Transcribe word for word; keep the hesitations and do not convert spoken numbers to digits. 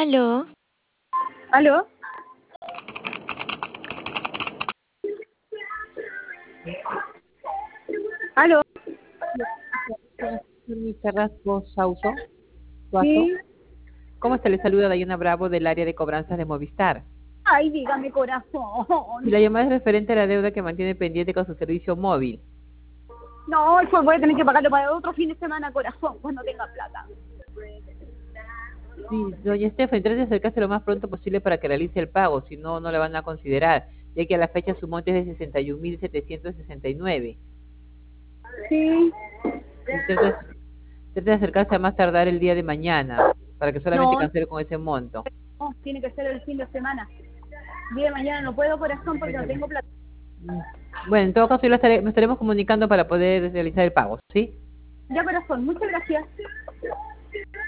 Aló. ¿Aló? ¿Aló? Mi Carrasco Sauso, Suazo. Sí. ¿Cómo se le saluda Dayana Bravo del área de cobranzas de Movistar? Ay, dígame, corazón. Si la llamada es referente a la deuda que mantiene pendiente con su servicio móvil. No, pues voy a tener que pagarlo para otro fin de semana, corazón, cuando tenga plata. Sí, doña Estefan, trate de acercarse lo más pronto posible para que realice el pago, si no, no le van a considerar, ya que a la fecha su monte es de sesenta y un mil setecientos sesenta y nueve. Sí. Y trate, trate de acercarse a más tardar el día de mañana, para que solamente No, cancele con ese monto. no, tiene que ser el fin de semana. El día de mañana no puedo, corazón, porque no tengo plata. Bueno, en todo caso, yo lo estaré- nos estaremos comunicando para poder realizar el pago, ¿sí? Ya, corazón, muchas gracias.